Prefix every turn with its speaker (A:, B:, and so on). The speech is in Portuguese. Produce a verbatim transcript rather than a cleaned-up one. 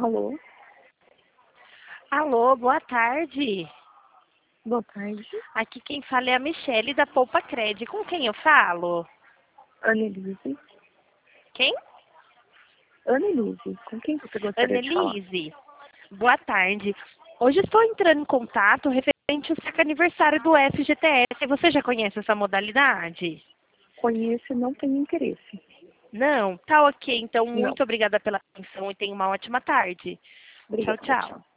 A: Alô?
B: Alô, boa tarde.
A: Boa tarde.
B: Aqui quem fala é a Michele da Poupa Cred. Com quem eu falo?
A: Annelise.
B: Quem?
A: Annelise. Com quem você gostaria de falar?
B: Annelise. Boa tarde. Hoje estou entrando em contato referente ao seu aniversário do F G T S. Você já conhece essa modalidade?
A: Conheço e não tenho interesse.
B: Não? Tá ok. Então,
A: Não.
B: muito obrigada pela atenção e tenha uma ótima tarde. Tchau,
A: Obrigada,
B: tchau.
A: tchau.